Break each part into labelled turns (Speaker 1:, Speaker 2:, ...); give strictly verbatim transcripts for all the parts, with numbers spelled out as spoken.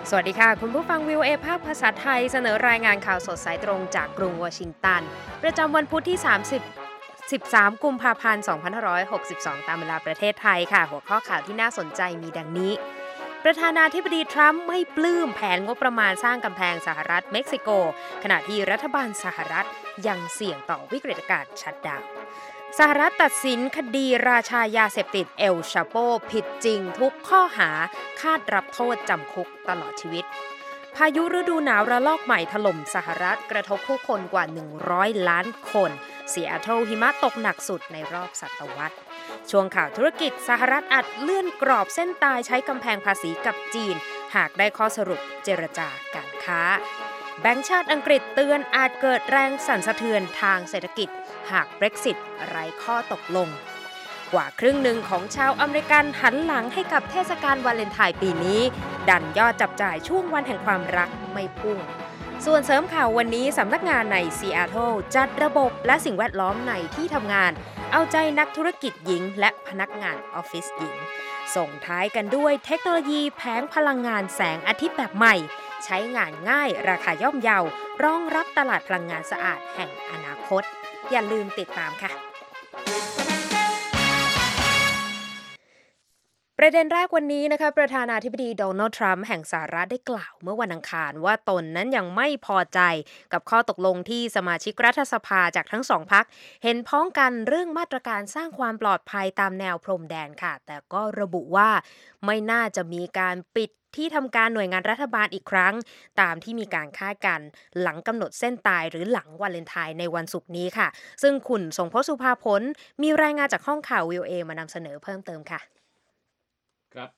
Speaker 1: สวัสดีค่ะคุณผู้ฟัง วี โอ เอ ภาคภาษาไทยเสนอรายงานข่าวสดสายตรงจากกรุงวอชิงตันประจำวันพุธที่สามสิบ สิบสามกุมภาพันธ์สองพันห้าร้อยหกสิบสองตามเวลาประเทศไทยค่ะหัวข้อข่าวที่น่าสนใจมีดังนี้ประธานาธิบดีทรัมป์ไม่ปลื้มแผนงบประมาณสร้างกำแพงสหรัฐเม็กซิโกขณะที่รัฐบาลสหรัฐยังเสี่ยงต่อวิกฤตการณ์ชัตดาวน์สหรัฐตัดสินคดีราชายาเสพติดเอลชาโปผิดจริงทุกข้อหาคาดรับโทษจำคุกตลอดชีวิตพายุฤดูหนาวระลอกใหม่ถล่มสหรัฐกระทบผู้คนกว่าหนึ่งร้อยล้านคนซีแอตเทิลหิมะตกหนักสุดในรอบศตวรรษช่วงข่าวธุรกิจสหรัฐอาจเลื่อนกรอบเส้นตายใช้กำแพงภาษีกับจีนหากได้ข้อสรุปเจรจาการค้าแบงก์ชาติอังกฤษเตือนอาจเกิดแรงสั่นสะเทือนทางเศรษฐกิจหาก Brexit ไร้ข้อตกลงกว่าครึ่งหนึ่งของชาวอเมริกันหันหลังให้กับเทศกาลวาเลนไทน์ปีนี้ดันยอดจับจ่ายช่วงวันแห่งความรักไม่พุ่งส่วนเสริมข่าววันนี้สำนักงานในซีแอตเทิลจัดระบบและสิ่งแวดล้อมในที่ทำงานเอาใจนักธุรกิจหญิงและพนักงานออฟฟิศหญิงส่งท้ายกันด้วยเทคโนโลยีแผงพลังงานแสงอาทิตย์แบบใหม่ใช้งานง่ายราคาย่อมเยาวรองรับตลาดพลังงานสะอาดแห่งอนาคตอย่าลืมติดตามค่ะประเด็นแรกวันนี้นะคะประธานาธิบดีโดนัลด์ทรัมป์แห่งสหรัฐได้กล่าวเมื่อวันอังคารว่าตนนั้นยังไม่พอใจกับข้อตกลงที่สมาชิกรัฐสภาจากทั้งสองพรรคเห็นพ้องกันเรื่องมาตรการสร้างความปลอดภัยตามแนวพรมแดนค่ะแต่ก็ระบุว่าไม่น่าจะมีการปิดที่ทำการหน่วยงานรัฐบาลอีกครั้งตามที่มีการคาดกันหลังกำหนดเส้นตายหรือหลังวาเลนไทน์ในวันศุกร์นี้ค่ะซึ่งคุณสงพจน์สุภาผลมีรายงานจากห้องข่าว วี โอ เอ มานำเสนอเพิ่มเติมค่ะ
Speaker 2: ครับ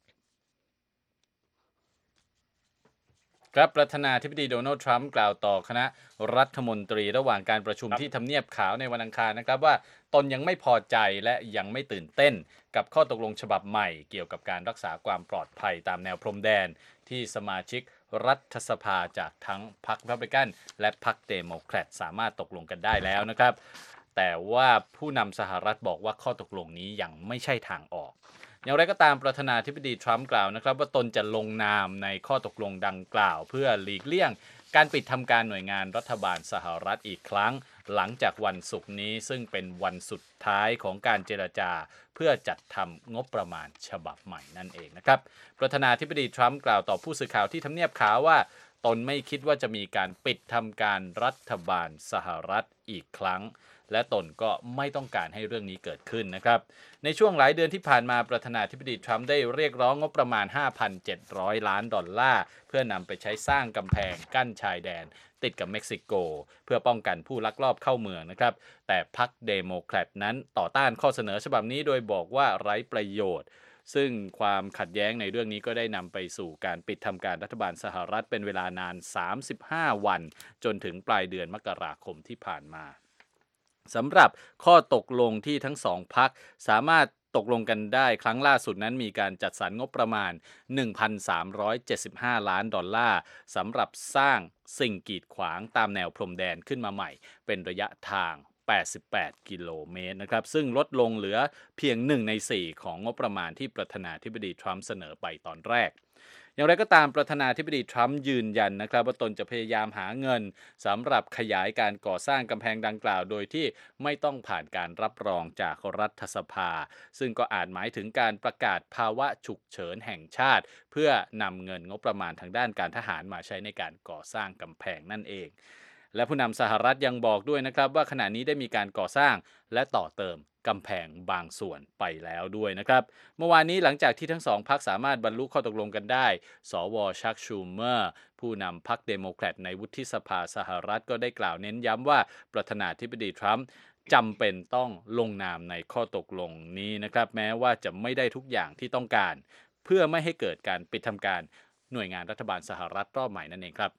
Speaker 2: ครับประธานาธิบดีโดนัลด์ทรัมป์กล่าวต่อคณะรัฐมนตรีระหว่างการประชุมที่ทำเนียบขาวในวันอังคารนะครับว่าตนยังไม่พอใจและยังไม่ตื่นเต้นกับข้อตกลงฉบับใหม่เกี่ยวกับการรักษาความปลอดภัยตามแนวพรมแดนที่สมาชิกรัฐสภาจากทั้งพรรครีพับลิกันและพรรคเดโมแครตสามารถตกลงกันได้แล้วนะครับแต่ว่าผู้นำสหรัฐบอกว่าข้อตกลงนี้ยังไม่ใช่ทางออกอย่างไรก็ตามประธานาธิบดีทรัมป์กล่าวนะครับว่าตนจะลงนามในข้อตกลงดังกล่าวเพื่อหลีกเลี่ยงการปิดทำการหน่วยงานรัฐบาลสหรัฐอีกครั้งหลังจากวันศุกร์นี้ซึ่งเป็นวันสุดท้ายของการเจรจาเพื่อจัดทำงบประมาณฉบับใหม่นั่นเองนะครับประธานาธิบดีทรัมป์กล่าวต่อผู้สื่อข่าวที่ทำเนียบขาวว่าตนไม่คิดว่าจะมีการปิดทำการรัฐบาลสหรัฐอีกครั้งและตนก็ไม่ต้องการให้เรื่องนี้เกิดขึ้นนะครับในช่วงหลายเดือนที่ผ่านมาประธานาธิบดีทรัมป์ได้เรียกร้องงบประมาณ ห้าพันเจ็ดร้อย ล้านดอลลาร์เพื่อนำไปใช้สร้างกำแพงกั้นชายแดนติดกับเม็กซิโกเพื่อป้องกันผู้ลักลอบเข้าเมืองนะครับแต่พรรคเดโมแครตนั้นต่อต้านข้อเสนอฉบับนี้โดยบอกว่าไร้ประโยชน์ซึ่งความขัดแย้งในเรื่องนี้ก็ได้นำไปสู่การปิดทำการรัฐบาลสหรัฐเป็นเวลานานสามสิบห้าวันจนถึงปลายเดือนมกราคมที่ผ่านมาสำหรับข้อตกลงที่ทั้งสองพรรคสามารถตกลงกันได้ครั้งล่าสุดนั้นมีการจัดสรรงบประมาณ หนึ่งพันสามร้อยเจ็ดสิบห้า ล้านดอลลาร์สำหรับสร้างสิ่งกีดขวางตามแนวพรมแดนขึ้นมาใหม่เป็นระยะทางแปดสิบแปดกิโลเมตรนะครับซึ่งลดลงเหลือเพียงหนึ่งในสี่ของงบประมาณที่ประธานาธิบดีทรัมป์เสนอไปตอนแรกอย่างไรก็ตามประธานาธิบดีทรัมป์ยืนยันนะครับว่าตนจะพยายามหาเงินสำหรับขยายการก่อสร้างกำแพงดังกล่าวโดยที่ไม่ต้องผ่านการรับรองจากรัฐสภาซึ่งก็อาจหมายถึงการประกาศภาวะฉุกเฉินแห่งชาติเพื่อนำเงินงบประมาณทางด้านการทหารมาใช้ในการก่อสร้างกำแพงนั่นเองและผู้นำสหรัฐยังบอกด้วยนะครับว่าขณะนี้ได้มีการก่อสร้างและต่อเติมกำแพงบางส่วนไปแล้วด้วยนะครับเมื่อวานนี้หลังจากที่ทั้งสองพรรคสามารถบรรลุข้อตกลงกันได้สวชักชูเมอร์ผู้นำพรรคเดโมแครตในวุฒิสภาสหรัฐก็ได้กล่าวเน้นย้ำว่าประธานาธิบดีทรัมป์จำเป็นต้องลงนามในข้อตกลงนี้นะครับแม้ว่าจะไม่ได้ทุกอย่างที่ต้องการเพื่อไม่ให้เกิดการปิดทำการหน่วยงานรัฐบาลสหรัฐรอบใหม่นั่นเองครับ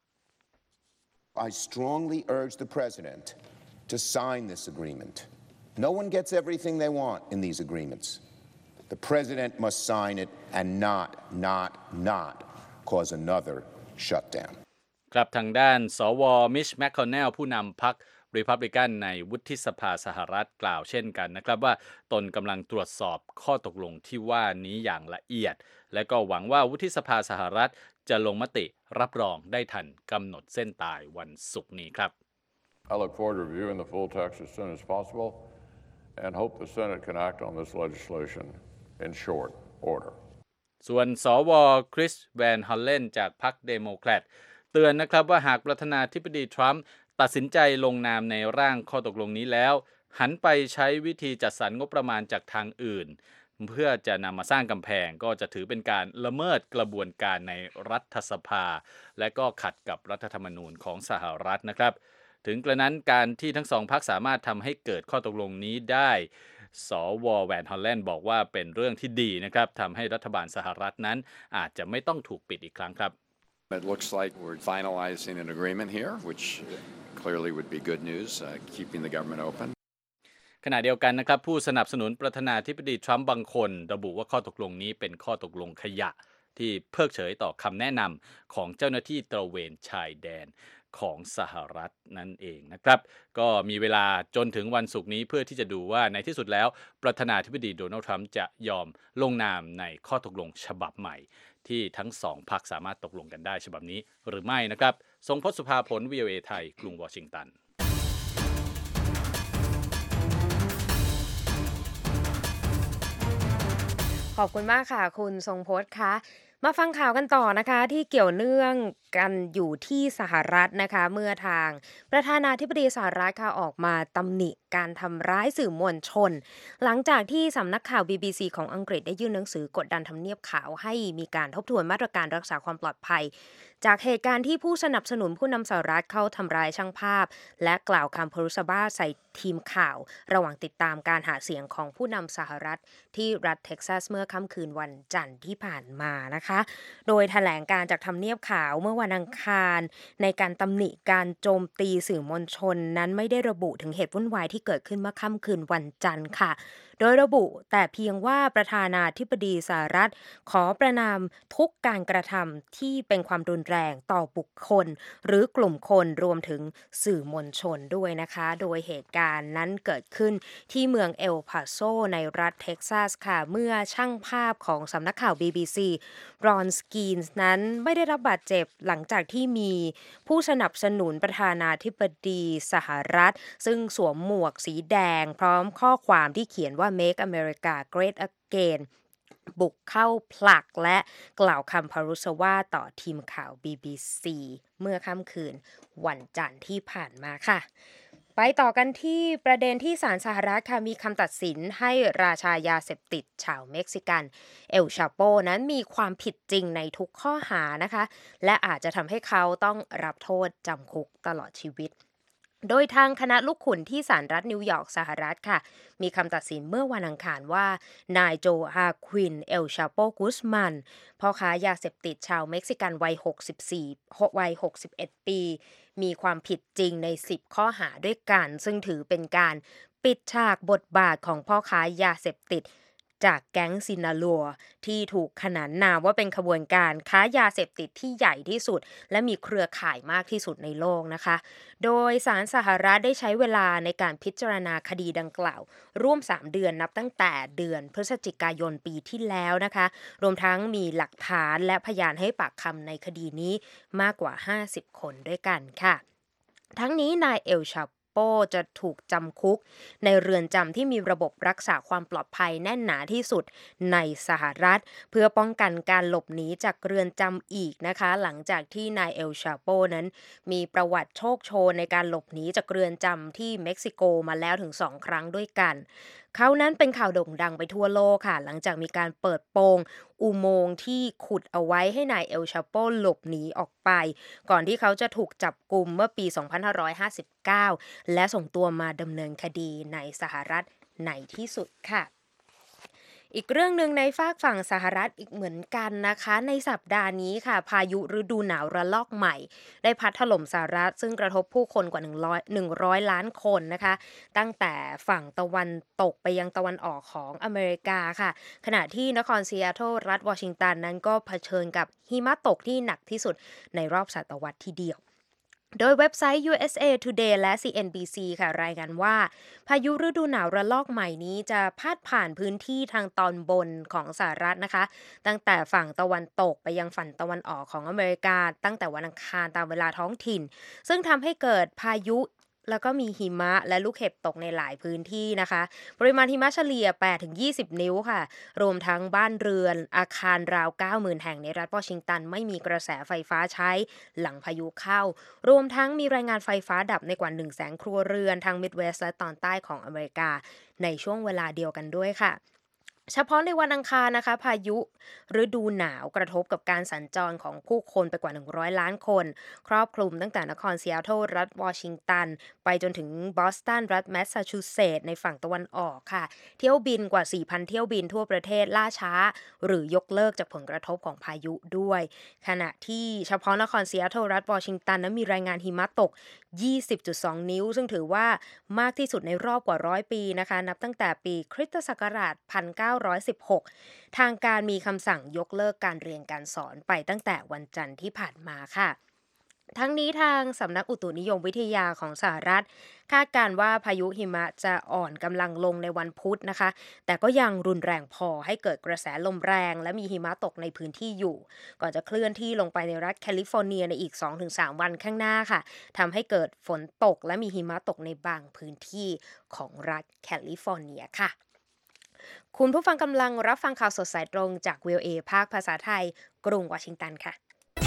Speaker 3: I strongly urge the president to sign this agreement. No one gets everything they want in these agreements. The president must sign it and not, not, not cause another shutdown.
Speaker 2: ครับทางด้านสวมิชแมคคอนเนลผู้นำพรรค Republican ในวุฒิสภาสหรัฐกล่าวเช่นกันนะครับว่าตนกำลังตรวจสอบข้อตกลงที่ว่านี้อย่างละเอียดและก็หวังว่าวุฒิสภาสหรัฐจะลงมติรับรองได้ทันกำหนดเส้นตายวันศุกร์นี้ครับ
Speaker 4: I look forward to reviewing the full text as soon as possible and hope the Senate can act on this legislation in short order.
Speaker 2: ส่วนสวคริสแวนฮอลเลนจากพรรคเดโมแครตเตือนนะครับว่าหากประธานาธิบดีทรัมป์ตัดสินใจลงนามในร่างข้อตกลงนี้แล้วหันไปใช้วิธีจัดสรรงบประมาณจากทางอื่นเพื่อจะนำมาสร้างกำแพงก็จะถือเป็นการละเมิดกระบวนการในรัฐสภาและก็ขัดกับรัฐธรรมนูญของสหรัฐนะครับถึงกระนั้นการที่ทั้งสองพรรคสามารถทำให้เกิดข้อตกลงนี้ได้สวแวนฮอลแลนด์บอกว่าเป็นเรื่องที่ดีนะครับทำให้รัฐบาลสหรัฐนั้นอาจจะไม่ต้องถูกปิดอีกครั้งครับ
Speaker 5: It looks like we're finalizing an agreement here, which clearly would be good news, uh, keeping the government open.
Speaker 2: ขณะเดียวกันนะครับผู้สนับสนุนประธานาธิบดีทรัมป์บางคนระบุว่าข้อตกลงนี้เป็นข้อตกลงขยะที่เพิกเฉยต่อคำแนะนำของเจ้าหน้าที่ตระเวนชายแดนของสหรัฐนั่นเองนะครับก็มีเวลาจนถึงวันศุกร์นี้เพื่อที่จะดูว่าในที่สุดแล้วประธานาธิบดีโดนัลด์ทรัมป์จะยอมลงนามในข้อตกลงฉบับใหม่ที่ทั้งสองพรรคสามารถตกลงกันได้ฉบับนี้หรือไม่นะครับทรงพจน์สุภาผล วี โอ เอ ไทยกรุงวอชิงตัน
Speaker 1: ขอบคุณมากค่ะคุณทรงพจน์คะมาฟังข่าวกันต่อนะคะที่เกี่ยวเนื่องกันอยู่ที่สหรัฐนะคะเมื่อทางประธานาธิบดีสหรัฐค่ะออกมาตำหนิการทำร้ายสื่อมวลชนหลังจากที่สำนักข่าว บี บี ซี ของอังกฤษได้ยื่นหนังสือกดดันทำเนียบขาวให้มีการทบทวนมาตรการรักษาความปลอดภัยจากเหตุการณ์ที่ผู้สนับสนุนผู้นำสหรัฐเข้าทำร้ายช่างภาพและกล่าวคำพรุษบ้าใส่ทีมข่าวระหว่างติดตามการหาเสียงของผู้นำสหรัฐที่รัฐเท็กซัสเมื่อค่ำคืนวันจันทร์ที่ผ่านมานะคะโดยแถลงการจากทำเนียบขาวเมื่อวันอังคารในการตำหนิการโจมตีสื่อมวลชนนั้นไม่ได้ระบุถึงเหตุวุ่นวายที่เกิดขึ้นเมื่อค่ำคืนวันจันทร์ค่ะโดยระบุแต่เพียงว่าประธานาธิบดีสหรัฐขอประณามทุกการกระทำที่เป็นความรุนแรงต่อบุคคลหรือกลุ่มคนรวมถึงสื่อมวลชนด้วยนะคะโดยเหตุการณ์นั้นเกิดขึ้นที่เมืองเอลพาโซในรัฐเท็กซัสค่ะเมื่อช่างภาพของสำนักข่าว บี บี ซี รอนสกีนส์นั้นไม่ได้รับบาดเจ็บหลังจากที่มีผู้สนับสนุนประธานาธิบดีสหรัฐซึ่งสวมหมวกสีแดงพร้อมข้อความที่เขียนว่า Make America Great Again บุกเข้าผลักและกล่าวคำพรุษว่าต่อทีมข่าว บี บี ซี เมื่อค่ำคืนวันจันทร์ที่ผ่านมาค่ะไปต่อกันที่ประเด็นที่ศาลสหรัฐค่ะมีคำตัดสินให้ราชายาเสพติดชาวเม็กซิกันเอลชาโปนั้นมีความผิดจริงในทุกข้อหานะคะและอาจจะทำให้เขาต้องรับโทษจำคุกตลอดชีวิตโดยทางคณะลูกขุนที่ศาลรัฐนิวยอร์กสหรัฐค่ะมีคำตัดสินเมื่อวันอังคารว่านายโจอาควินเอลชาโปกุสมันพ่อค้ายาเสพติดชาวเม็กซิกันวัยหกสิบสี่วัยหกสิบเอ็ดปีมีความผิดจริงในสิบข้อหาด้วยกันซึ่งถือเป็นการปิดฉากบทบาทของพ่อค้ายาเสพติดจากแก๊งซินาลัวที่ถูกขนานนามว่าเป็นขบวนการค้ายาเสพติดที่ใหญ่ที่สุดและมีเครือข่ายมากที่สุดในโลกนะคะโดยศาลสหรัฐได้ใช้เวลาในการพิจารณาคดีดังกล่าวร่วมสามเดือนนับตั้งแต่เดือนพฤศจิกายนปีที่แล้วนะคะรวมทั้งมีหลักฐานและพยานให้ปากคำในคดีนี้มากกว่าห้าสิบคนด้วยกันค่ะทั้งนี้นายเอลชาโปจะถูกจำคุกในเรือนจำที่มีระบบรักษาความปลอดภัยแน่นหนาที่สุดในสหรัฐเพื่อป้องกันการหลบหนีจากเรือนจำอีกนะคะหลังจากที่นายเอลชาโปนั้นมีประวัติโชคโชนในการหลบหนีจากเรือนจำที่เม็กซิโกมาแล้วถึงสองครั้งด้วยกันเขานั้นเป็นข่าวโด่งดังไปทั่วโลกค่ะหลังจากมีการเปิดโปงอุโมงค์ที่ขุดเอาไว้ให้นายเอลชาโปหลบหนีออกไปก่อนที่เขาจะถูกจับกุมเมื่อปีสองพันห้าร้อยห้าสิบเก้าและส่งตัวมาดำเนินคดีในสหรัฐในที่สุดค่ะอีกเรื่องนึงในฝากฝั่งสหรัฐอีกเหมือนกันนะคะในสัปดาห์นี้ค่ะพายุฤดูหนาวระลอกใหม่ได้พัดถล่มสหรัฐซึ่งกระทบผู้คนกว่าหนึ่งร้อย หนึ่งร้อยล้านคนนะคะตั้งแต่ฝั่งตะวันตกไปยังตะวันออกของอเมริกาค่ะขณะที่นครซีแอตเทิลรัฐวอชิงตันนั้นก็เผชิญกับหิมะตกที่หนักที่สุดในรอบศตวรรษทีเดียวโดยเว็บไซต์ ยู เอส เอ Today และ ซี เอ็น บี ซี ค่ะรายงานว่าพายุฤดูหนาวระลอกใหม่นี้จะพาดผ่านพื้นที่ทางตอนบนของสหรัฐนะคะตั้งแต่ฝั่งตะวันตกไปยังฝั่งตะวันออกของอเมริกาตั้งแต่วันอังคารตามเวลาท้องถิ่นซึ่งทำให้เกิดพายุแล้วก็มีหิมะและลูกเห็บตกในหลายพื้นที่นะคะปริมาณหิมะเฉลี่ย แปดถึงยี่สิบ นิ้วค่ะรวมทั้งบ้านเรือนอาคารราว เก้าหมื่น แห่งในรัฐวอชิงตันไม่มีกระแสไฟฟ้าใช้หลังพายุเข้ารวมทั้งมีรายงานไฟฟ้าดับในกว่า หนึ่งแสน ครัวเรือนทางมิดเวสต์และตอนใต้ของอเมริกาในช่วงเวลาเดียวกันด้วยค่ะเฉพาะในวันอังคารนะคะพายุฤดูหนาวกระทบกับการสัญจรของผู้คนไปกว่าหนึ่งร้อยล้านคนครอบคลุมตั้งแต่นครซีแอตเทิลรัฐวอชิงตันไปจนถึงบอสตันรัฐแมสซาชูเซตส์ในฝั่งตะวันออกค่ะเที่ยวบินกว่า สี่พัน เที่ยวบินทั่วประเทศล่าช้าหรือยกเลิกจากผลกระทบของพายุด้วยขณะที่เฉพาะนครซีแอตเทิลรัฐวอชิงตันนั้นมีรายงานหิมะตก ยี่สิบจุดสอง นิ้วซึ่งถือว่ามากที่สุดในรอบกว่าร้อยปีนะคะนับตั้งแต่ปีคริสตศักราช หนึ่งพันเก้าร้อยสิบหก ทางการมีคำสั่งยกเลิกการเรียนการสอนไปตั้งแต่วันจันทร์ที่ผ่านมาค่ะทั้งนี้ทางสำนักอุตุนิยมวิทยาของสหรัฐคาดการณ์ว่าพายุหิมะจะอ่อนกำลังลงในวันพุธนะคะแต่ก็ยังรุนแรงพอให้เกิดกระแสลมแรงและมีหิมะตกในพื้นที่อยู่ก่อนจะเคลื่อนที่ลงไปในรัฐแคลิฟอร์เนียในอีก สองถึงสาม วันข้างหน้าค่ะทำให้เกิดฝนตกและมีหิมะตกในบางพื้นที่ของรัฐแคลิฟอร์เนียค่ะคุณผู้ฟังกำลังรับฟังข่าวสดสายตรงจาก วี โอ เอ ภาคภาษาไทยกรุงวอชิงตันค่ะ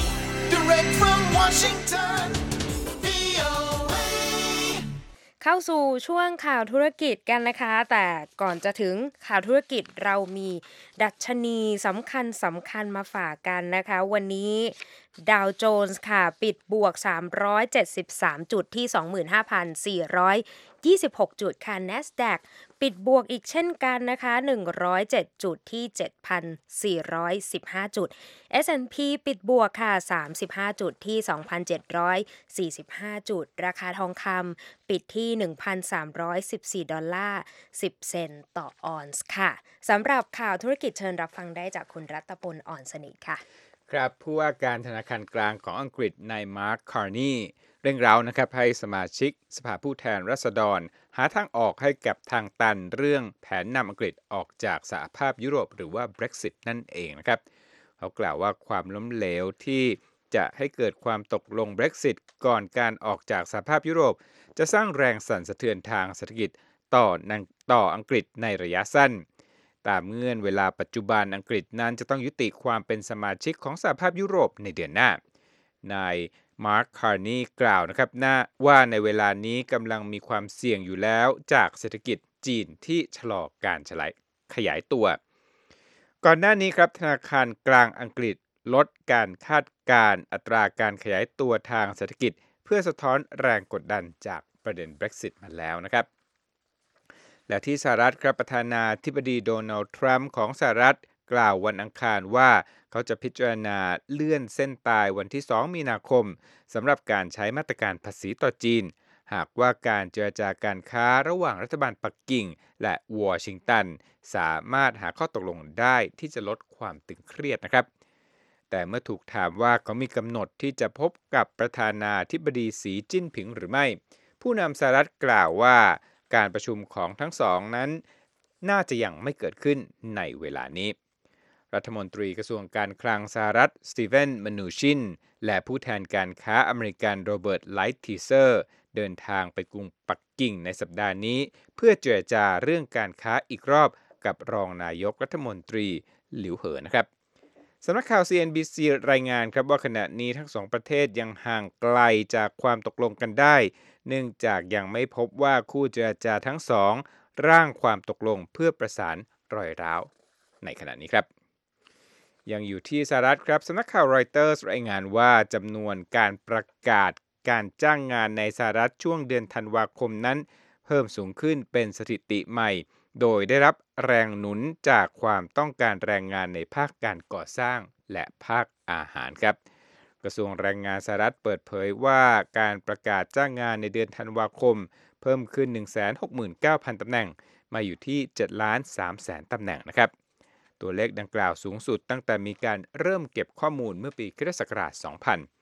Speaker 6: Direct from Washington วี โอ เอ
Speaker 1: เข้าสู่ช่วงข่าวธุรกิจกันนะคะแต่ก่อนจะถึงข่าวธุรกิจเรามีดัชนีสำคัญสำคัญมาฝากกันนะคะวันนี้ดาวโจนส์ค่ะปิดบวกสามร้อยเจ็ดสิบสามจุดที่ สองหมื่นห้าพันสี่ร้อยยี่สิบหก จุดค่ะ NASDAQ ปิดบวกอีกเช่นกันนะคะหนึ่งร้อยเจ็ดจุดที่ เจ็ดพันสี่ร้อยสิบห้า จุด เอส แอนด์ พี ปิดบวกค่ะสามสิบห้าจุดที่ สองพันเจ็ดร้อยสี่สิบห้า จุดราคาทองคำปิดที่ หนึ่งพันสามร้อยสิบสี่ ดอลลาร์สิบเซนต์ต่อออนซ์ค่ะสำหรับข่าวธุรกิจเชิญรับฟังได้จากคุณรัตพลอ่อนสนิทค่ะ
Speaker 7: ครับผู้ว่าการธนาคารกลางของอังกฤษนายมาร์ค คาร์นีเร่งเร้านะครับให้สมาชิกสภาผู้แทนราษฎรหาทางออกให้กับทางตันเรื่องแผนนำอังกฤษออกจากสหภาพยุโรปหรือว่า Brexit นั่นเองนะครับเขากล่าวว่าความล้มเหลวที่จะให้เกิดความตกลง Brexit ก่อนการออกจากสหภาพยุโรปจะสร้างแรงสั่นสะเทือนทางเศรษฐกิจต่อต่ออังกฤษในระยะสั้นตามเงื่อนเวลาปัจจุบันอังกฤษนั้นจะต้องยุติความเป็นสมาชิกของสหภาพยุโรปในเดือนหน้านายมาร์ค คาร์นีกล่าวนะครับว่าในเวลานี้กำลังมีความเสี่ยงอยู่แล้วจากเศรษฐกิจจีนที่ชะลอการขยายตัวก่อนหน้านี้ครับธนาคารกลางอังกฤษลดการคาดการณ์อัตราการขยายตัวทางเศรษฐกิจเพื่อสะท้อนแรงกดดันจากประเด็น Brexit มาแล้วนะครับและที่สหรัฐครับประธานาธิบดีโดนัลด์ทรัมป์ของสหรัฐกล่าววันอังคารว่าเขาจะพิจารณาเลื่อนเส้นตายวันที่สองมีนาคมสำหรับการใช้มาตรการภาษีต่อจีนหากว่าการเจรจาการค้าระหว่างรัฐบาลปักกิ่งและวอชิงตันสามารถหาข้อตกลงได้ที่จะลดความตึงเครียดนะครับแต่เมื่อถูกถามว่าเขามีกำหนดที่จะพบกับประธานาธิบดีสีจิ้นผิงหรือไม่ผู้นำสหรัฐกล่าวว่าการประชุมของทั้งสองนั้นน่าจะยังไม่เกิดขึ้นในเวลานี้รัฐมนตรีกระทรวงการคลังสหรัฐสตีเวนมนูชินและผู้แทนการค้าอเมริกันโรเบิร์ตไลท์ทีเซอร์เดินทางไปกรุงปักกิ่งในสัปดาห์นี้เพื่อเจรจาเรื่องการค้าอีกรอบกับรองนายกรัฐมนตรีหลิวเหอนะครับสำนักข่าว ซี เอ็น บี ซี รายงานครับว่าขณะนี้ทั้งสองประเทศยังห่างไกลจากความตกลงกันได้เนื่องจากยังไม่พบว่าคู่เจรจาทั้งสองร่างความตกลงเพื่อประสานรอยร้าวในขณะนี้ครับยังอยู่ที่สหรัฐครับสำนักข่าวรอยเตอร์สรายงานว่าจำนวนการประกาศการจ้างงานในสหรัฐช่วงเดือนธันวาคมนั้นเพิ่มสูงขึ้นเป็นสถิติใหม่โดยได้รับแรงหนุนจากความต้องการแรงงานในภาคการก่อสร้างและภาคอาหารครับกระทรวงแรงงานสหรัฐเปิดเผยว่าการประกาศจ้างงานในเดือนธันวาคมเพิ่มขึ้น หนึ่งแสนหกหมื่นเก้าพัน ตำแหน่งมาอยู่ที่ เจ็ดล้านสามแสน ตำแหน่งนะครับตัวเลขดังกล่าวสูงสุดตั้งแต่มีการเริ่มเก็บข้อมูลเมื่อปีคริสตศักราช สองพัน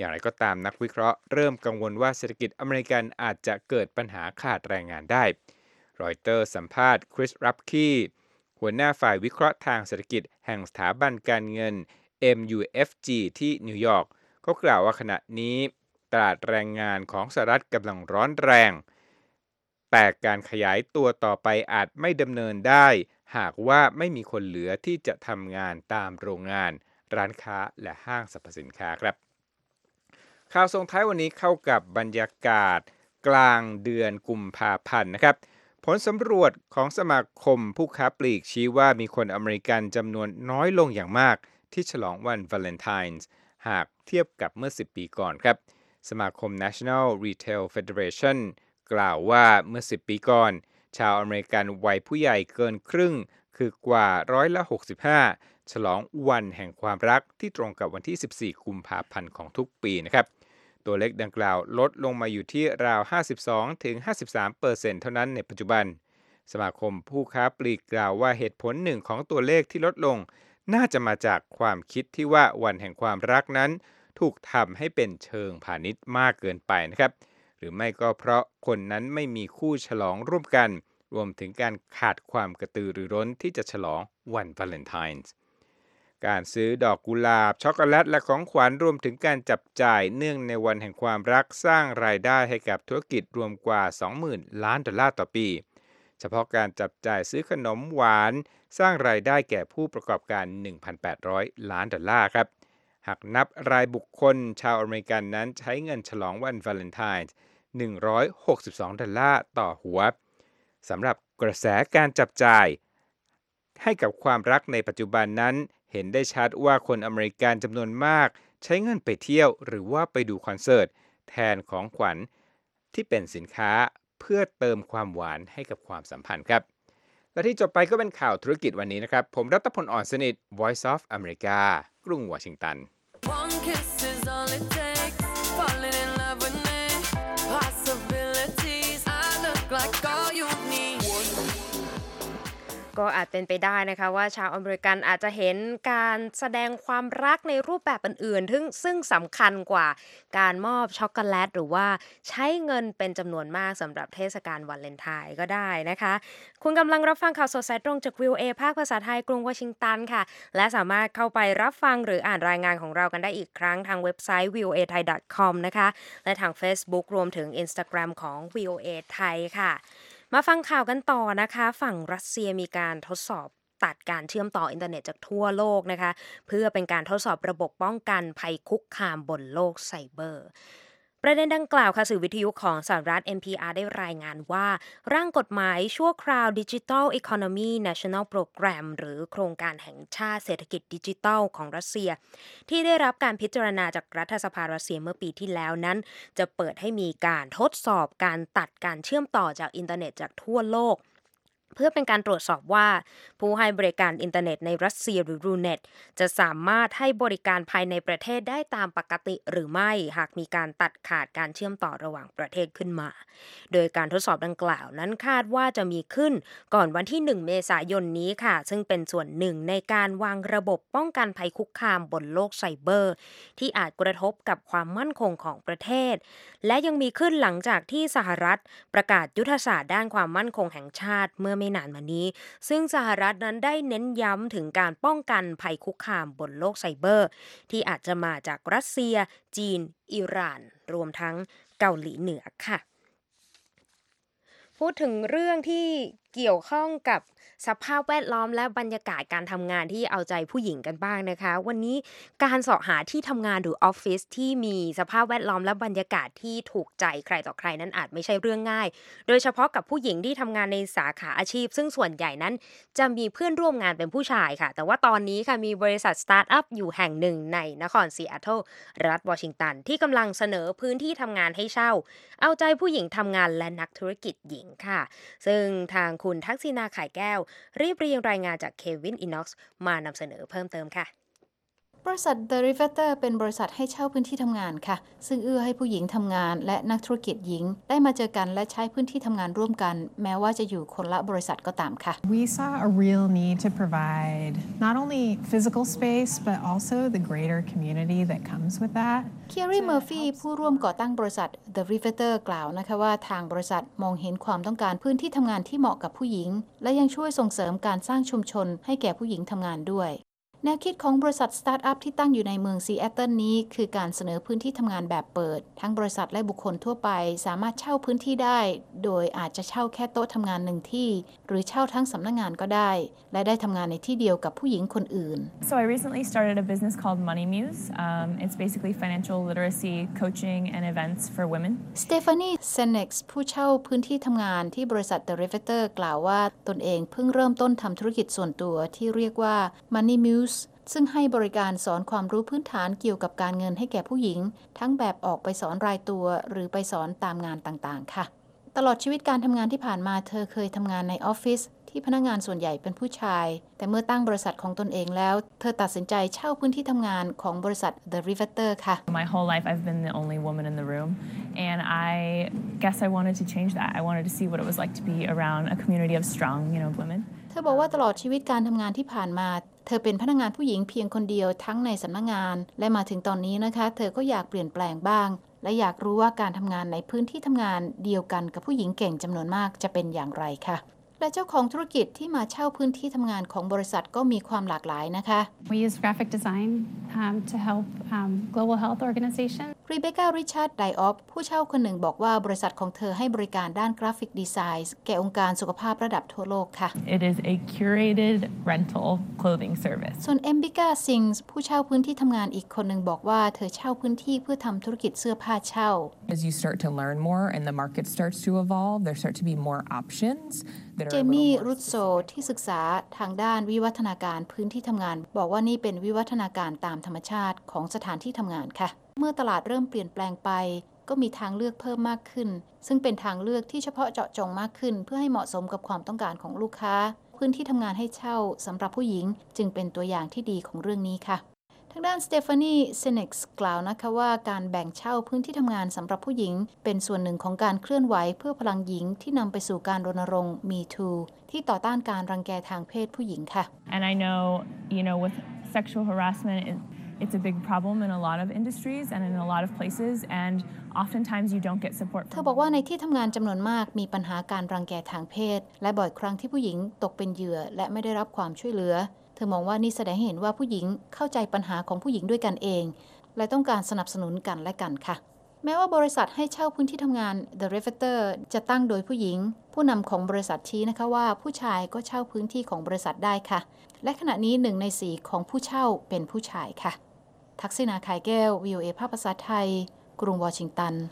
Speaker 7: อย่างไรก็ตามนักวิเคราะห์เริ่มกังวลว่าเศรษฐกิจอเมริกันอาจจะเกิดปัญหาขาดแรงงานได้รอยเตอร์สัมภาษณ์คริสรับคีหัวหน้าฝ่ายวิเคราะห์ทางเศรษฐกิจแห่งสถาบันการเงิน เอ็ม ยู เอฟ จี ที่นิวยอร์กเขากล่าวว่าขณะนี้ตลาดแรงงานของสหรัฐกำลังร้อนแรงแต่การขยายตัวต่อไปอาจไม่ดำเนินได้หากว่าไม่มีคนเหลือที่จะทำงานตามโรงงานร้านค้าและห้างสรรพสินค้าครับข่าวส่งท้ายวันนี้เข้ากับบรรยากาศกลางเดือนกุมภาพันธ์นะครับผลสำรวจของสมาคมผู้ค้าปลีกชี้ว่ามีคนอเมริกันจำนวนน้อยลงอย่างมากที่ฉลองวันวาเลนไทน์หากเทียบกับเมื่อสิบปีก่อนครับสมาคม National Retail Federation กล่าวว่าเมื่อสิบปีก่อนชาวอเมริกันวัยผู้ใหญ่เกินครึ่งคือกว่าร้อยละหกสิบห้าฉลองวันแห่งความรักที่ตรงกับวันที่สิบสี่กุมภาพันธ์ของทุกปีนะครับตัวเลขดังกล่าวลดลงมาอยู่ที่ราว ห้าสิบสองถึงห้าสิบสามเปอร์เซ็นต์ เท่านั้นในปัจจุบันสมาคมผู้ค้าปลีกกล่าวว่าเหตุผลหนึ่งของตัวเลขที่ลดลงน่าจะมาจากความคิดที่ว่าวันแห่งความรักนั้นถูกทำให้เป็นเชิงพาณิชย์มากเกินไปนะครับหรือไม่ก็เพราะคนนั้นไม่มีคู่ฉลองร่วมกันรวมถึงการขาดความกระตือรือร้นที่จะฉลองวันวาเลนไทน์การซื้อดอกกุหลาบช็อกโกแลตและของขวัญรวมถึงการจับจ่ายเนื่องในวันแห่งความรักสร้างรายได้ให้กับธุรกิจรวมกว่า สองหมื่น ล้านดอลลาร์ต่อปีเฉพาะการจับจ่ายซื้อขนมหวานสร้างรายได้แก่ผู้ประกอบการ หนึ่งพันแปดร้อย ล้านดอลลาร์ครับหากนับรายบุคคลชาวอเมริกันนั้นใช้เงินฉลองวันวาเลนไทน์หนึ่งร้อยหกสิบสองดอลลาร์ต่อหัวสำหรับกระแสการจับจ่ายให้กับความรักในปัจจุบันนั้นเห็นได้ชัดว่าคนอเมริกันจำนวนมากใช้เงินไปเที่ยวหรือว่าไปดูคอนเสิร์ตแทนของขวัญที่เป็นสินค้าเพื่อเติมความหวานให้กับความสัมพันธ์ครับและที่จบไปก็เป็นข่าวธุรกิจวันนี้นะครับผมรัตพล อ่อนสนิท Voice of America กรุงวอชิงตัน
Speaker 8: One kiss is all it takes. Falling in love with me. Possibilities. I look like all you need.
Speaker 1: ก็อาจเป็นไปได้นะคะว่าชาวอเมริกันอาจจะเห็นการแสดงความรักในรูปแบบอื่นๆซึ่งซึ่งสำคัญกว่าการมอบช็อกโกแลตหรือว่าใช้เงินเป็นจำนวนมากสำหรับเทศกาลวาเลนไทน์ก็ได้นะคะคุณกำลังรับฟังข่าวสดสายตรงจาก วี โอ เอ ภาคภาษาไทยกรุงวอชิงตันค่ะและสามารถเข้าไปรับฟังหรืออ่านรายงานของเรากันได้อีกครั้งทางเว็บไซต์ วี โอ เอ ไทย ดอท คอม นะคะและทาง Facebook รวมถึง Instagram ของ วี โอ เอ ไทยค่ะมาฟังข่าวกันต่อนะคะฝั่งรัสเซียมีการทดสอบตัดการเชื่อมต่ออินเทอร์เน็ตจากทั่วโลกนะคะเพื่อเป็นการทดสอบระบบป้องกันภัยคุกคามบนโลกไซเบอร์ประเด็นดังกล่าวค่ะสื่อวิทยุของสหรัฐ เอ็น พี อาร์ ได้รายงานว่าร่างกฎหมายชั่วคราว Digital Economy National Program หรือโครงการแห่งชาติเศรษฐกิจดิจิทัลของรัสเซียที่ได้รับการพิจารณาจากรัฐสภารัสเซียเมื่อปีที่แล้วนั้นจะเปิดให้มีการทดสอบการตัดการเชื่อมต่อจากอินเทอร์เน็ตจากทั่วโลกเพื่อเป็นการตรวจสอบว่าผู้ให้บริการอินเทอร์เน็ตในรัสเซียหรือรูเน็ตจะสามารถให้บริการภายในประเทศได้ตามปกติหรือไม่หากมีการตัดขาดการเชื่อมต่อระหว่างประเทศขึ้นมาโดยการทดสอบดังกล่าวนั้นคาดว่าจะมีขึ้นก่อนวันที่หนึ่งเมษายนนี้ค่ะซึ่งเป็นส่วนหนึ่งในการวางระบบป้องกันภัยคุกคามบนโลกไซเบอร์ที่อาจกระทบกับความมั่นคงของประเทศและยังมีขึ้นหลังจากที่สหรัฐประกาศยุทธศาสตร์ด้านความมั่นคงแห่งชาติเมื่อไม่นานมานี้ซึ่งสหรัฐนั้นได้เน้นย้ำถึงการป้องกันภัยคุกคามบนโลกไซเบอร์ที่อาจจะมาจากรัสเซียจีนอิหร่านรวมทั้งเกาหลีเหนือค่ะพูดถึงเรื่องที่เกี่ยวข้องกับสภาพแวดล้อมและบรรยากาศการทำงานที่เอาใจผู้หญิงกันบ้างนะคะวันนี้การเสาะหาที่ทำงานหรือออฟฟิศที่มีสภาพแวดล้อมและบรรยากาศที่ถูกใจใครต่อใครนั้นอาจไม่ใช่เรื่องง่ายโดยเฉพาะกับผู้หญิงที่ทำงานในสาขาอาชีพซึ่งส่วนใหญ่นั้นจะมีเพื่อนร่วมงานเป็นผู้ชายค่ะแต่ว่าตอนนี้ค่ะมีบริษัทสตาร์ทอัพอยู่แห่งหนึ่งในนครซีแอตเทิลรัฐวอชิงตันที่กำลังเสนอพื้นที่ทำงานให้เช่าเอาใจผู้หญิงทำงานและนักธุรกิจหญิงค่ะซึ่งทางคุณทักษิณา ข่ายแก้วรีบเรียงรายงานจากเควินอิน็อกซ์มานำเสนอเพิ่มเติมค่ะ
Speaker 9: บริษัท The Riveter เป็นบริษัทให้เช่าพื้นที่ทำงานค่ะซึ่งเอื้อให้ผู้หญิงทำงานและนักธุรกิจหญิงได้มาเจอกันและใช้พื้นที่ทำงานร่วมกันแม้ว่าจะอยู่คนละบริษัทก็ตามค่ะ
Speaker 10: We saw a real need to provide not only physical space but also the greater community that comes with that.
Speaker 9: Kerry Murphy ผู้ร่วมก่อตั้งบริษัท The Riveter กล่าวนะคะว่าทางบริษัทมองเห็นความต้องการพื้นที่ทำงานที่เหมาะกับผู้หญิงและยังช่วยส่งเสริมการสร้างชุมชนให้แก่ผู้หญิงทำงานด้วยแนวคิดของบริษัทสตาร์ทอัพที่ตั้งอยู่ในเมืองซีแอตเทิลนี้คือการเสนอพื้นที่ทำงานแบบเปิดทั้งบริษัทและบุคคลทั่วไปสามารถเช่าพื้นที่ได้โดยอาจจะเช่าแค่โต๊ะทำงานหนึ่งที่หรือเช่าทั้งสำนักงานก็ได้และได้ทำงานในที่เดียวกับผู้หญิงคนอื่น
Speaker 11: So I recently started a business called Money Muse. Um, it's basically financial literacy coaching and events for women.
Speaker 9: Stephanie Senex ผู้เช่าพื้นที่ทำงานที่บริษัท The Riveter กล่าวว่าตนเองเพิ่งเริ่มต้นทำธุรกิจส่วนตัวที่เรียกว่า Money Museซึ่งให้บริการสอนความรู้พื้นฐานเกี่ยวกับการเงินให้แก่ผู้หญิงทั้งแบบออกไปสอนรายตัวหรือไปสอนตามงานต่างๆค่ะตลอดชีวิตการทำงานที่ผ่านมาเธอเคยทำงานในออฟฟิศที่พนักงานส่วนใหญ่เป็นผู้ชายแต่เมื่อตั้งบริษัทของตนเองแล้วเธอตัดสินใจเช่าพื้นที่ทำงานของบริษัท The Riveter ค่ะ
Speaker 11: My whole life I've been the only woman in the room and I guess I wanted to change that. I wanted to see what it was like to be around a community of strong, you know, women.
Speaker 9: เธอบอกว่าตลอดชีวิตการทำงานที่ผ่านมาเธอเป็นพนักงานผู้หญิงเพียงคนเดียวทั้งในสำนักงานและมาถึงตอนนี้นะคะเธอก็อยากเปลี่ยนแปลงบ้างและอยากรู้ว่าการทำงานในพื้นที่ทำงานเดียวกันกับผู้หญิงเก่งจำนวนมากจะเป็นอย่างไรค่ะและเจ้าของธุรกิจที่มาเช่าพื้นที่ทำงานของบริษัทก็มีความหลากหลายนะคะ
Speaker 12: We use graphic design um, to help um, global health organization.
Speaker 9: Rebecca Richard Diop ผู้เช่าคนหนึ่งบอกว่าบริษัทของเธอให้บริการด้านกราฟิกดีไซน์แก่องค์การสุขภาพระดับทั่วโลกค่ะ
Speaker 11: It is a curated rental clothing service.
Speaker 9: ส่วน Embika Singh ผู้เช่าพื้นที่ทำงานอีกคนหนึ่งบอกว่าเธอเช่าพื้นที่เพื่อทำธุรกิจเสื้อผ้าเช่า
Speaker 13: As you start to learn more and the market starts to evolve, there start to be more options.
Speaker 9: เจมี่รุตโซที่ศึกษาทางด้านวิวัฒนาการพื้นที่ทำงานบอกว่านี่เป็นวิวัฒนาการตามธรรมชาติของสถานที่ทำงานค่ะเมื่อตลาดเริ่มเปลี่ยนแปลงไปก็มีทางเลือกเพิ่มมากขึ้นซึ่งเป็นทางเลือกที่เฉพาะเจาะจงมากขึ้นเพื่อให้เหมาะสมกับความต้องการของลูกค้าพื้นที่ทำงานให้เช่าสำหรับผู้หญิงจึงเป็นตัวอย่างที่ดีของเรื่องนี้ค่ะทางด้าน Stephanie Senex กล่าวนะคะว่าการแบ่งเช่าพื้นที่ทำงานสำหรับผู้หญิงเป็นส่วนหนึ่งของการเคลื่อนไหวเพื่อพลังหญิงที่นำไปสู่การรณรงค์ Me Too ที่ต่อต้านการรังแกทางเพศผู้หญิงค่ะ
Speaker 11: And I know, you know, with sexual harassment, it, it's a big problem in a lot of industries and in a lot of places, and oftentimes you don't get support.
Speaker 9: เธอบอกว่าในที่ทำงานจำนวนมากมีปัญหาการรังแกทางเพศและบ่อยครั้งที่ผู้หญิงตกเป็นเหยื่อและไม่ได้รับความช่วยเหลือเธอมองว่านี่แสดงให้เห็นว่าผู้หญิงเข้าใจปัญหาของผู้หญิงด้วยกันเองและต้องการสนับสนุนกันและกันค่ะแม้ว่าบริษัทให้เช่าพื้นที่ทำงาน The Riveter จะตั้งโดยผู้หญิงผู้นำของบริษัทชี้นะคะว่าผู้ชายก็เช่าพื้นที่ของบริษัทได้ค่ะและขณะนี้หนึ่งในสี่ของผู้เช่าเป็นผู้ชายค่ะทักษิณา คายแก้ว วี โอ เอ ภาคภาษาไทยกรุงวอชิงตัน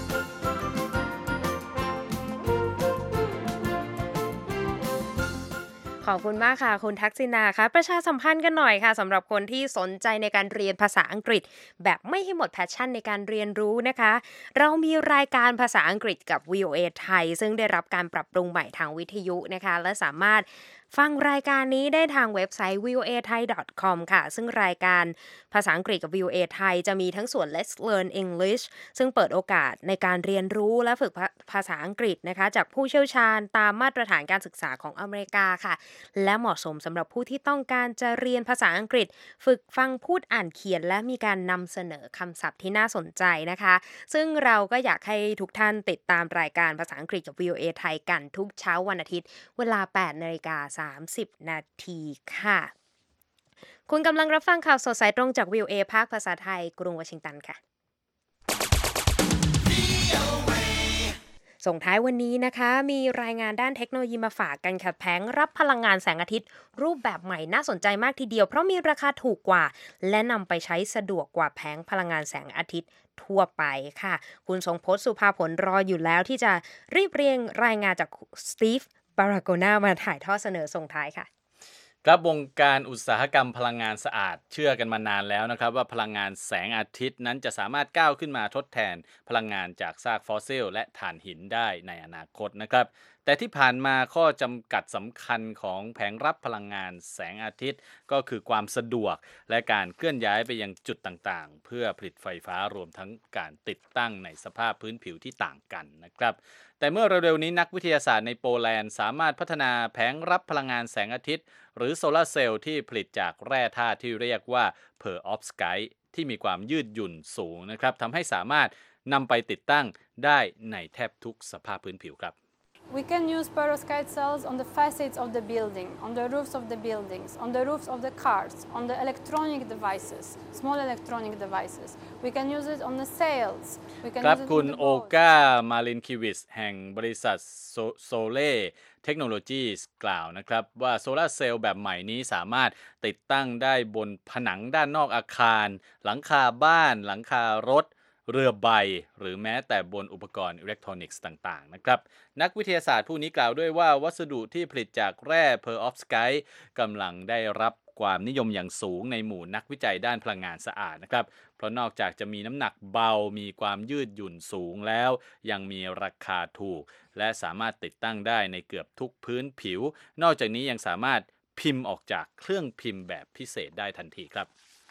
Speaker 1: ขอบคุณมากค่ะคุณทักษิณาค่ะประชาสัมพันธ์กันหน่อยค่ะสำหรับคนที่สนใจในการเรียนภาษาอังกฤษแบบไม่ให้หมดแพชชั่นในการเรียนรู้นะคะเรามีรายการภาษาอังกฤษกับ วี โอ เอ ไทยซึ่งได้รับการปรับปรุงใหม่ทางวิทยุนะคะและสามารถฟังรายการนี้ได้ทางเว็บไซต์ วี โอ เอ ไทย ดอท คอม ค่ะซึ่งรายการภาษาอังกฤษกับ วี โอ เอ ไทยจะมีทั้งส่วน Let's Learn English ซึ่งเปิดโอกาสในการเรียนรู้และฝึกภาษาอังกฤษนะคะจากผู้เชี่ยวชาญตามมาตรฐานการศึกษาของอเมริกาค่ะและเหมาะสมสำหรับผู้ที่ต้องการจะเรียนภาษาอังกฤษฝึกฟังพูดอ่านเขียนและมีการนำเสนอคำศัพท์ที่น่าสนใจนะคะซึ่งเราก็อยากให้ทุกท่านติดตามรายการภาษาอังกฤษกับ วี โอ เอ ไทยกันทุกเช้าวันอาทิตย์เวลา แปดนาฬิกาสามสิบนาทีค่ะคุณกำลังรับฟังข่าวสดสายตรงจาก วี โอ เอ ภาคภาษาไทยกรุงวอชิงตันค่ะส่งท้ายวันนี้นะคะมีรายงานด้านเทคโนโลยีมาฝากกันค่ะแผงรับพลังงานแสงอาทิตย์รูปแบบใหม่น่าสนใจมากทีเดียวเพราะมีราคาถูกกว่าและนำไปใช้สะดวกกว่าแผงพลังงานแสงอาทิตย์ทั่วไปค่ะคุณทรงพจน์สุภาผลรออยู่แล้วที่จะรีบเรียงรายงานจากสตีฟบาราโกนามาถ่ายทอดเสนอส่งท้ายค่ะ
Speaker 2: ครับวงการอุตสาหกรรมพลังงานสะอาดเชื่อกันมานานแล้วนะครับว่าพลังงานแสงอาทิตย์นั้นจะสามารถก้าวขึ้นมาทดแทนพลังงานจากซากฟอสซิลและถ่านหินได้ในอนาคตนะครับแต่ที่ผ่านมาข้อจำกัดสำคัญของแผงรับพลังงานแสงอาทิตย์ก็คือความสะดวกและการเคลื่อนย้ายไปยังจุดต่างๆเพื่อผลิตไฟฟ้ารวมทั้งการติดตั้งในสภาพพื้นผิวที่ต่างกันนะครับแต่เมื่อเร็วๆนี้นักวิทยาศาสตร์ในโปแลนด์สามารถพัฒนาแผงรับพลังงานแสงอาทิตย์หรือโซลาร์เซลล์ที่ผลิตจากแร่ธาตุที่เรียกว่า perovskite ที่มีความยืดหยุ่นสูงนะครับทำให้สามารถนำไปติดตั้งได้ในแทบทุกสภาพพื้นผิวครับ
Speaker 14: We can use perovskite cells on the facades of the building, on the roofs of the buildings, on the roofs of the cars, on the electronic devices, small electronic devices. We can use it on the sails. We can
Speaker 2: ครับ
Speaker 14: use it
Speaker 2: คุณ
Speaker 14: on the
Speaker 2: โอ
Speaker 14: boats.
Speaker 2: กามาลินคิวิสแห่งบริษัทโซเล่เทคโนโลยีกล่าวนะครับว่าโซลาร์เซลล์แบบใหม่นี้สามารถติดตั้งได้บนผนังด้านนอกอาคารหลังคาบ้านหลังคารถเรือใบหรือแม้แต่บนอุปกรณ์อิเล็กทรอนิกส์ต่างๆนะครับนักวิทยาศาสตร์ผู้นี้กล่าวด้วยว่าวัสดุที่ผลิตจากแร่เพอร์ออฟสไกต์กำลังได้รับความนิยมอย่างสูงในหมู่นักวิจัยด้านพลังงานสะอาดนะครับเพราะนอกจากจะมีน้ำหนักเบามีความยืดหยุ่นสูงแล้วยังมีราคาถูกและสามารถติดตั้งได้ในเกือบทุกพื้นผิวนอกจากนี้ยังสามารถพิมพ์ออกจากเครื่องพิมพ์แบบพิเศษได้ทันทีครับ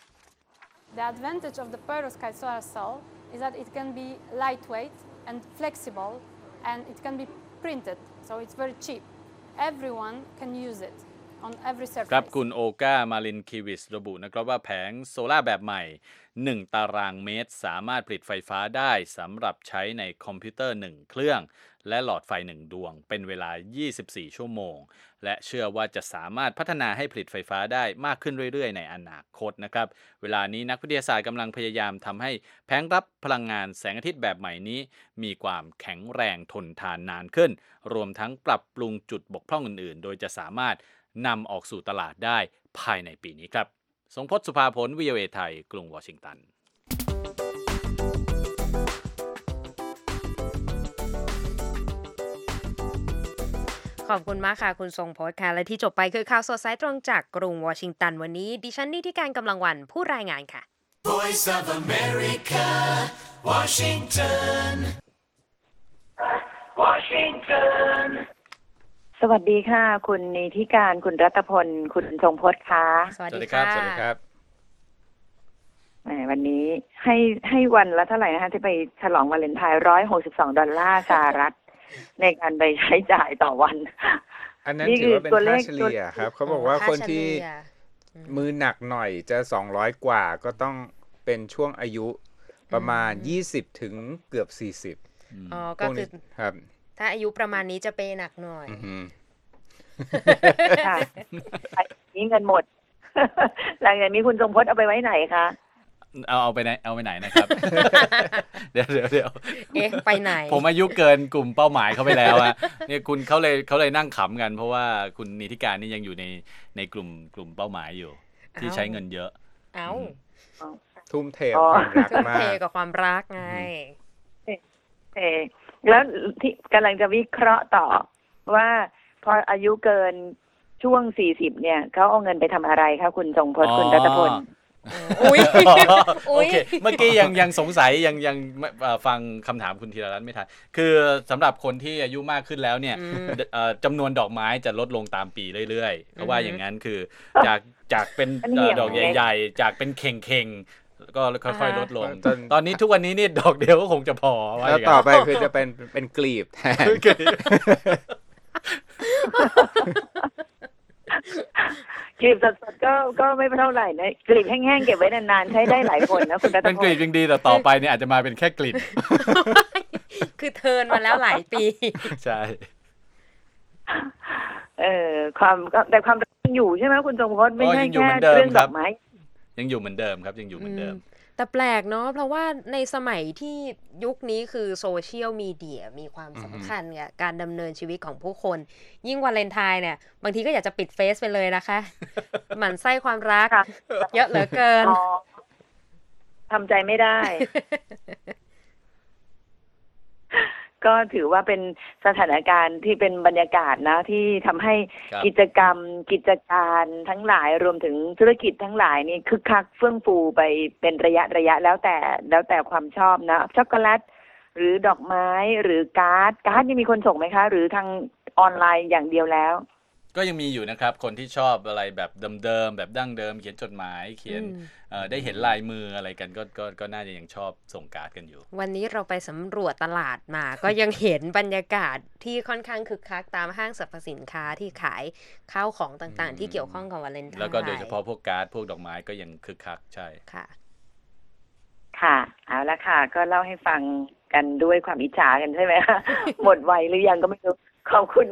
Speaker 14: The advantage of the perovskite solar cell is that it can be lightweight and flexible, and it can be printed, so it's very cheap. Everyone can use it on every
Speaker 2: ครับ
Speaker 14: surface.
Speaker 2: คุณโอกามาลินคิวิสระบุนะครับว่าแผงโซล่าร์แบบใหม่หนึ่งตารางเมตรสามารถผลิตไฟฟ้าได้สำหรับใช้ในคอมพิวเตอร์หนึ่งเครื่องและหลอดไฟหนึ่งดวงเป็นเวลายี่สิบสี่ชั่วโมงและเชื่อว่าจะสามารถพัฒนาให้ผลิตไฟฟ้าได้มากขึ้นเรื่อยๆในอนาคตนะครับเวลานี้นักวิทยาศาสตร์กำลังพยายามทำให้แผงรับพลังงานแสงอาทิตย์แบบใหม่นี้มีความแข็งแรงทนทานนานขึ้นรวมทั้งปรับปรุงจุดบกพร่องอื่นๆโดยจะสามารถนำออกสู่ตลาดได้ภายในปีนี้ครับทรงพจน์สุภาผล วี โอ เอ ไทยกรุงวอชิงตัน
Speaker 1: ขอบคุณมากค่ะคุณทรงพจน์ค่ะและที่จบไปคือข่าวสดสายตรงจากกรุงวอชิงตันวันนี้ดิฉันนิติการกำลังวันผู้รายงานค่ะ
Speaker 6: Voice of America, Washington, Washington.
Speaker 15: สวัสดีค่ะคุณนิติการคุณรัตพลคุณทรงพจน์ค่ะ
Speaker 1: สวัสดีครับ
Speaker 7: สวัสดีครับ
Speaker 15: แหมวันนี้ให้ให้วันละเท่าไหร่นะคะที่ไปฉลองวาเลนไทน์ร้อยหกสิบสองดอลลาร์สหรัฐในการไปใช้จ่ายต่อวัน
Speaker 7: อันนั้นถือว่าเป็นค่าเฉลี่ยครับเขาบอกว่าคนที่มือหนักหน่อยจะสองร้อยกว่าก็ต้องเป็นช่วงอายุประมาณยี่สิบถึงเกือบสี่สิบ
Speaker 1: อ๋อก็คือ
Speaker 7: ครับ
Speaker 1: ถ้าอายุประมาณนี้จะเปหนักหน่อย
Speaker 15: ค่ะนี้เงินหมดหลังจากนี้คุณทรงพจน์เอาไปไว้ไหนคะ
Speaker 2: เอาเอาไปไหนเอาไปไหนนะครับ เดี๋ยวเดี๋ยวเดี๋ยว
Speaker 1: เอ๊ะไปไหน
Speaker 2: ผมอายุเกินกลุ่มเป้าหมายเขาไปแล้วอะเนี่ยคุณเขาเลยเขาเลยนั่งขำกันเพราะว่าคุณนิติการนี่ยังอยู่ในในกลุ่มกลุ่มเป้าหมายอยู่ที่ใช้เงินเยอะ
Speaker 1: เอ้า
Speaker 7: ทุ่มเทกับความรักมาก
Speaker 1: ทุ่มเทกับความรักไง
Speaker 15: เออแล้วที่กำลังจะวิเคราะห์ต่อว่าพออายุเกินช่วงสี่สิบเนี่ยเขาเอาเงินไปทำอะไรคะคุณทรงพจน์คุณรัตพล
Speaker 2: อุ้ยโอเคเมื่อกี้ยังยังสงสัยยังยังฟังคำถามคุณธีรรัตน์ไม่ทันคือสำหรับคนที่อายุมากขึ้นแล้วเนี่ยจำนวนดอกไม้จะลดลงตามปีเรื่อยๆเพราะว่าอย่างนั้นคือจากจากเป็นดอกใหญ่ๆจากเป็นเข่งๆก็ค่อยๆลดลงตอนนี้ทุกวันนี้นี่ดอกเดียวก็คงจะพอ
Speaker 7: แล้วต่อไปคือจะเป็นเป็นกลีบแทน
Speaker 15: กลีบสดๆก็ก็ไม่เท่าไหร่นะกลีบแห้งๆเก็บไว้นานๆใช้ได้หลายคนนะคุณรัตพล
Speaker 2: เป็นกลีบยังดีแต่ต่อไปเนี่ยอาจจะมาเป็นแค่กลีบ
Speaker 1: คือเทิร์นมาแล้วหลายปี
Speaker 2: ใช่
Speaker 15: เออความแต่ความยังอยู่ใช่ไหมคุณทรงพจน์ไม่ใช่แค่เรื่องดอกไม้
Speaker 2: ยังอยู่เหมือนเดิมครับยังอยู่เหมือนเดิม
Speaker 1: แต่แปลกเนาะเพราะว่าในสมัยที่ยุคนี้คือโซเชียลมีเดียมีความสำคัญกับการดำเนินชีวิตของผู้คนยิ่งวาเลนไทน์เนี่ยบางทีก็อยากจะปิดเฟซไปเลยนะคะหมั่นไส้ความรักเยอะเหลือเกิน
Speaker 15: ทำใจไม่ได้ก็ถือว่าเป็นสถานการณ์ที่เป็นบรรยากาศนะที่ทำให้กิจกรรมกิจการทั้งหลายรวมถึงธุรกิจทั้งหลายนี่คึกคักเฟื่องฟูไปเป็นระยะระยะแล้วแต่แล้วแต่ความชอบนะช็อกโกแลตหรือดอกไม้หรือการ์ดการ์ดนี่มีคนส่งไหมคะหรือทางออนไลน์อย่างเดียวแล้ว
Speaker 2: ก็ยังมีอยู่นะครับคนที่ชอบอะไรแบบเดิมๆแบบดั้งเดิมเขียนจดหมายเขียนได้เห็นลายมืออะไรกันก็ก็ก็น่าจะยังชอบส่งการ์ดกันอยู่
Speaker 1: วันนี้เราไปสำรวจตลาดมาก็ยังเห็นบรรยากาศที่ค่อนข้างคึกคักตามห้างสรรพสินค้าที่ขายข้าวของต่างๆที่เกี่ยวข้องกับวาเลนไทน์
Speaker 2: แล้วก็โดยเฉพาะพวกการ์ดพวกดอกไม้ก็ยังคึกคักใช่
Speaker 1: ค่ะ
Speaker 15: ค่ะเอาละค่ะก็เล่าให้ฟังกันด้วยความอิจฉากันใช่ไหมคะ หมดวัยหรือยังก็ไม่รู้ขอบคุณ